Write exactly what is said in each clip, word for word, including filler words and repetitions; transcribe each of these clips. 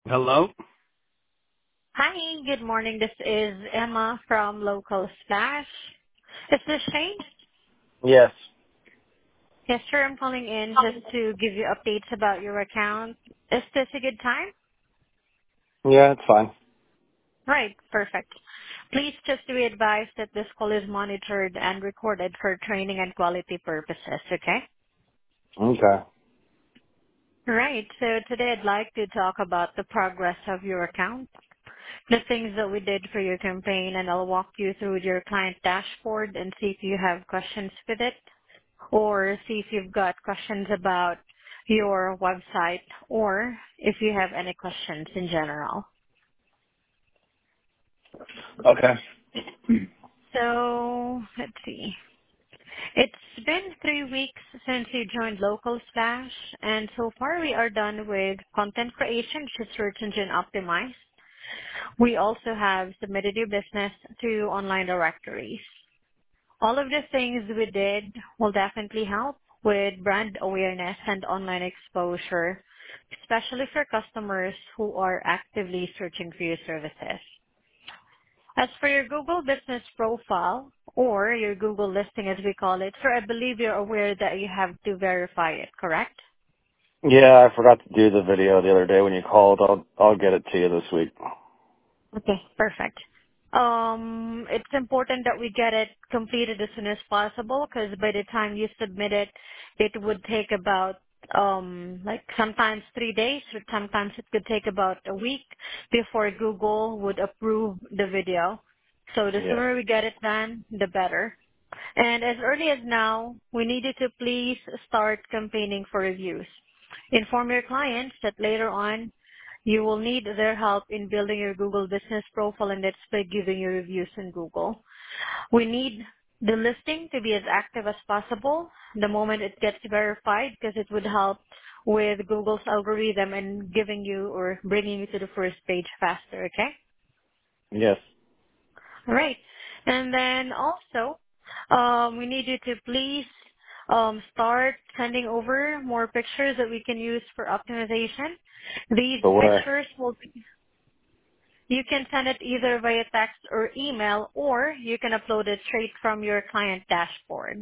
Hello? Hi, good morning. This is Emma from Local Splash. Is this Shane? Yes. Yes, sir. I'm calling in just to give you updates about your account. Is this a good time? Yeah, it's fine. Right. Perfect. Please just be advised that this call is monitored and recorded for training and quality purposes, okay? Okay. Right. So today I'd like to talk about the progress of your account, the things that we did for your campaign, and I'll walk you through your client dashboard and see if you have questions with it, or see if you've got questions about your website, or if you have any questions in general. Okay. So let's see. It's been three weeks since you joined Local Splash, and so far we are done with content creation, which is search engine optimized. We also have submitted your business to online directories. All of the things we did will definitely help with brand awareness and online exposure, especially for customers who are actively searching for your services. As for your Google business profile, or your Google listing as we call it, sir, I believe you're aware that you have to verify it, correct? Yeah, I forgot to do the video the other day when you called. I'll I'll get it to you this week. Okay, perfect. Um, it's important that we get it completed as soon as possible because by the time you submit it, it would take about um like sometimes three days, or sometimes it could take about a week before Google would approve the video. So the Yeah. sooner we get it done, the better. And as early as now, we need you to please start campaigning for reviews. Inform your clients that later on you will need their help in building your Google business profile, and that's by giving your reviews in Google. We need the listing to be as active as possible the moment it gets verified, because it would help with Google's algorithm and giving you or bringing you to the first page faster, okay? Yes. All right. And then also, um, we need you to please um, start sending over more pictures that we can use for optimization. These But where? pictures will be, you can send it either via text or email, or you can upload it straight from your client dashboard.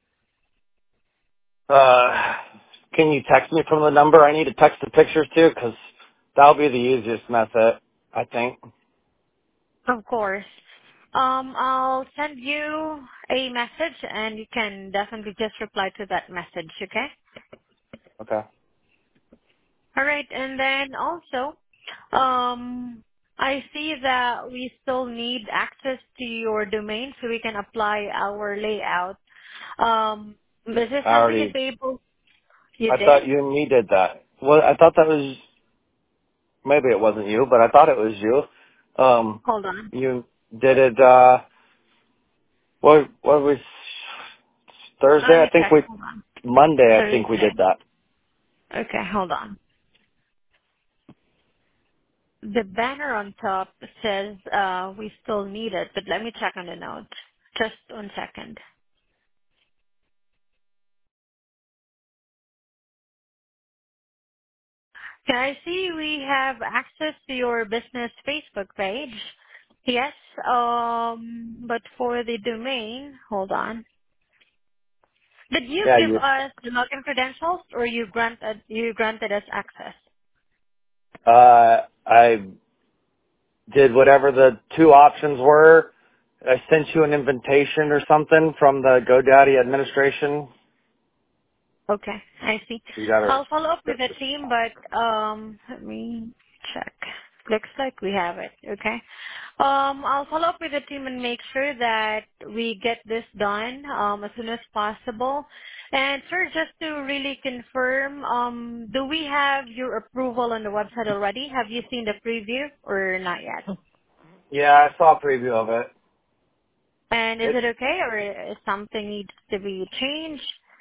Uh, can you text me from the number? I need to text the pictures too, 'cause that'll be the easiest method, I think. Of course. Um, I'll send you a message, and you can definitely just reply to that message, okay? Okay. All right. And then also, um, I see that we still need access to your domain so we can apply our layout. Um, is this I something you'd already. be able, you I did? thought you and me did that. Well, I thought that was maybe it wasn't you, but I thought it was you. Um, Hold on. you did it. Uh, what what was Let Thursday? I me think check. we Hold on. Monday. I think we Thursday. did that. Okay, hold on. The banner on top says uh, we still need it, but let me check on the note. Just one second. Can I see we have access to your business Facebook page? Yes, um, but for the domain, hold on. Did you Yeah, give you. us the login credentials, or you granted you granted us access? Uh, I did whatever the two options were. I sent you an invitation or something from the GoDaddy administration. Okay, I see. You got it. I'll follow up with the team, but um, let me check. Looks like we have it. Okay. Um, I'll follow up with the team and make sure that we get this done um, as soon as possible. And sir, just to really confirm, um, do we have your approval on the website already? Have you seen the preview or not yet? Yeah, I saw a preview of it. And is It. it okay, or is something needs to be changed?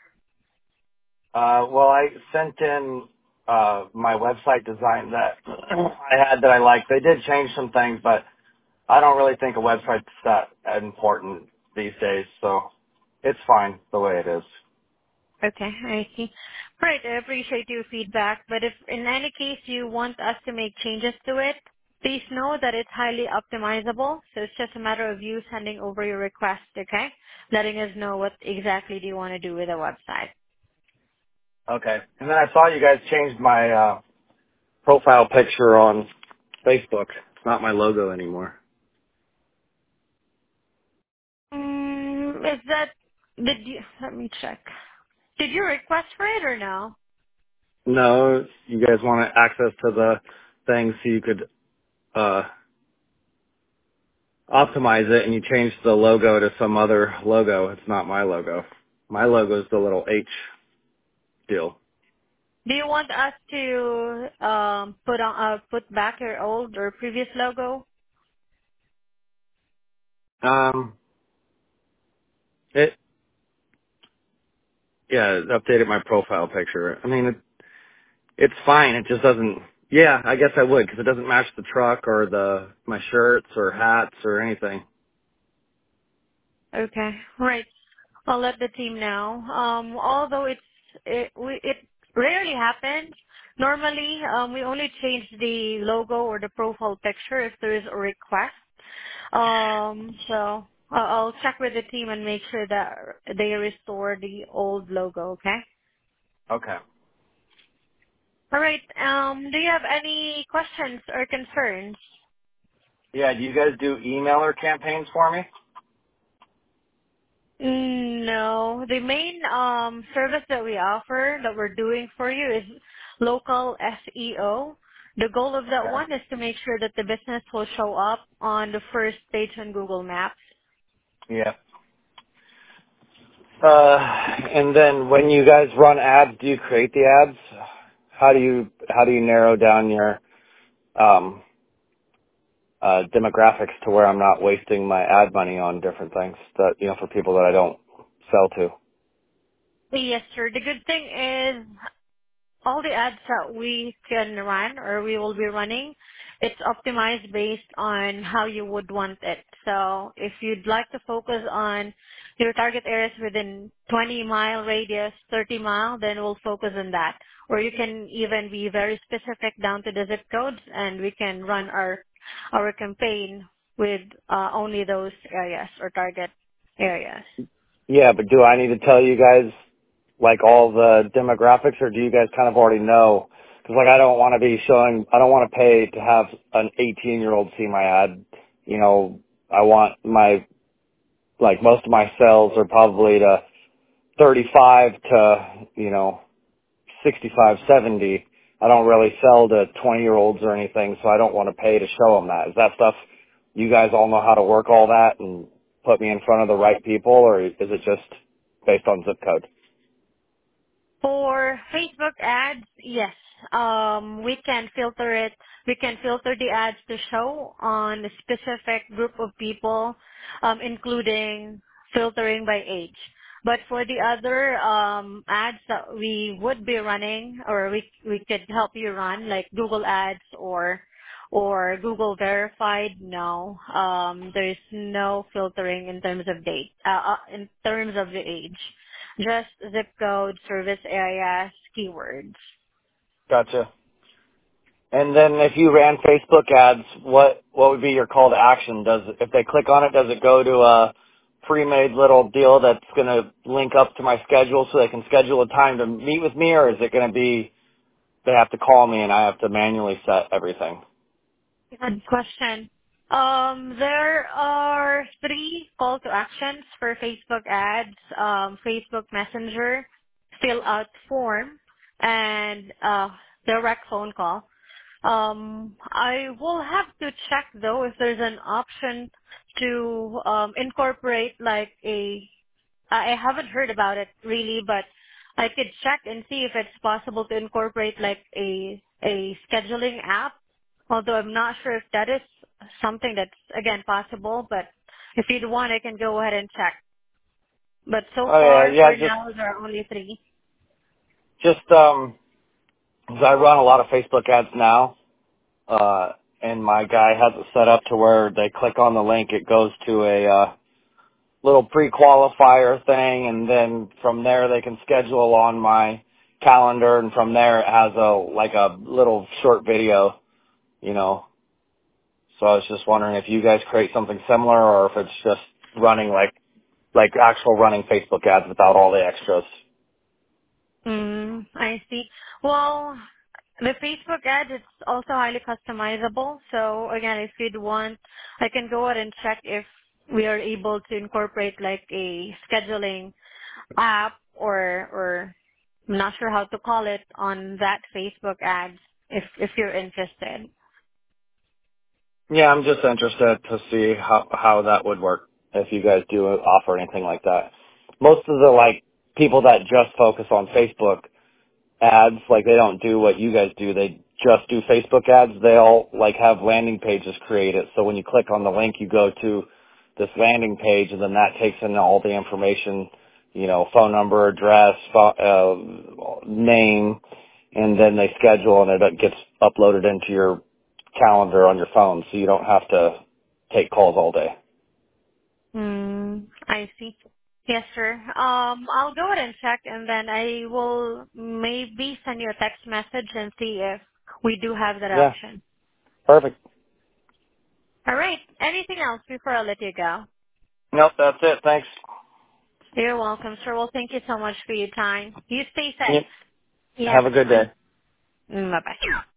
Uh, well, I sent in uh, my website design that I had that I liked. They did change some things, but I don't really think a website's that important these days, so it's fine the way it is. Okay, I see. Right, I appreciate your feedback, but if in any case you want us to make changes to it, please know that it's highly optimizable, so it's just a matter of you sending over your request, okay? Letting us know what exactly do you want to do with the website. Okay. And then I saw you guys changed my uh, profile picture on Facebook. It's not my logo anymore. Mm, is that, did you, let me check. Did you request for it or no? No, you guys want access to the thing so you could uh, optimize it, and you changed the logo to some other logo. It's not my logo. My logo is the little H deal. Do you want us to um, put on, uh, put back your old or previous logo? Um, it yeah, it updated my profile picture. I mean, it, it's fine. It just doesn't. Yeah, I guess I would because it doesn't match the truck or the my shirts or hats or anything. Okay, right. I'll let the team know. Um, although it's it we, it rarely happens. Normally, um, we only change the logo or the profile picture if there is a request. Um, so I'll I'll check with the team and make sure that they restore the old logo. Okay. Okay. All right. Um, do you have any questions or concerns? Yeah, do you guys do emailer campaigns for me? Mm, No, the main um, service that we offer that we're doing for you is local S E O. The goal of that Okay. one is to make sure that the business will show up on the first page on Google Maps. Yeah. Uh, and then when you guys run ads, do you create the ads? How do you how do you narrow down your um, uh, demographics to where I'm not wasting my ad money on different things that you know for people that I don't sell to? Yes, sir. The good thing is all the ads that we can run or we will be running, it's optimized based on how you would want it. So if you'd like to focus on your target areas within twenty mile radius, thirty mile, then we'll focus on that. Or you can even be very specific down to the zip codes and we can run our, our campaign with uh, only those areas or target areas. Yeah, but do I need to tell you guys like all the demographics, or do you guys kind of already know? Because like I don't want to be showing, I don't want to pay to have an eighteen year old see my ad. You know, I want my like most of my sales are probably to thirty-five to you know sixty-five, seventy. I don't really sell to twenty year olds or anything, so I don't want to pay to show them that. Is that stuff you guys all know how to work all that and put me in front of the right people, or is it just based on zip code? For Facebook ads, yes. Um, we can filter it. We can filter the ads to show on a specific group of people, um, including filtering by age. But for the other um, ads that we would be running, or we we could help you run, like Google Ads or or Google Verified, no. Um, there's no filtering in terms of date, uh, uh, in terms of the age. Just zip code, service areas, keywords. Gotcha. And then if you ran Facebook ads, what what would be your call to action? Does if they click on it, does it go to a pre-made little deal that's going to link up to my schedule so they can schedule a time to meet with me, or is it going to be they have to call me and I have to manually set everything? Good question. Um, there are three call to actions for Facebook ads, um, Facebook Messenger, fill out form, and uh, direct phone call. Um, I will have to check though if there's an option to um, incorporate like a I I haven't heard about it really, but I could check and see if it's possible to incorporate like a a scheduling app. Although I'm not sure if that is something that's again possible, but if you'd want, I can go ahead and check. But so Oh yeah, far, yeah, for just now, there are only three. just um 'cause I run a lot of Facebook ads now, uh, and my guy has it set up to where they click on the link, it goes to a uh, little pre-qualifier thing, and then from there they can schedule on my calendar, and from there it has a like a little short video, you know. So I was just wondering if you guys create something similar, or if it's just running like like actual running Facebook ads without all the extras. Mm, I see. Well, the Facebook ad is also highly customizable. So again, if you'd want, I can go ahead and check if we are able to incorporate like a scheduling app or or I'm not sure how to call it on that Facebook ad if if you're interested. Yeah, I'm just interested to see how how that would work if you guys do offer anything like that. Most of the like people that just focus on Facebook ads, like they don't do what you guys do. They just do Facebook ads. They'll like have landing pages created. So when you click on the link, you go to this landing page, and then that takes in all the information, you know, phone number, address, pho- uh, name, and then they schedule, and it gets uploaded into your calendar on your phone, so you don't have to take calls all day. Hmm, I see. Yes, sir. Um, I'll go ahead and check, and then I will maybe send you a text message and see if we do have that Yeah, option. perfect. All right. Anything else before I let you go? Nope, that's it. Thanks. You're welcome, sir. Well, thank you so much for your time. You stay Yep. safe. Have Yes. a good day. Bye bye.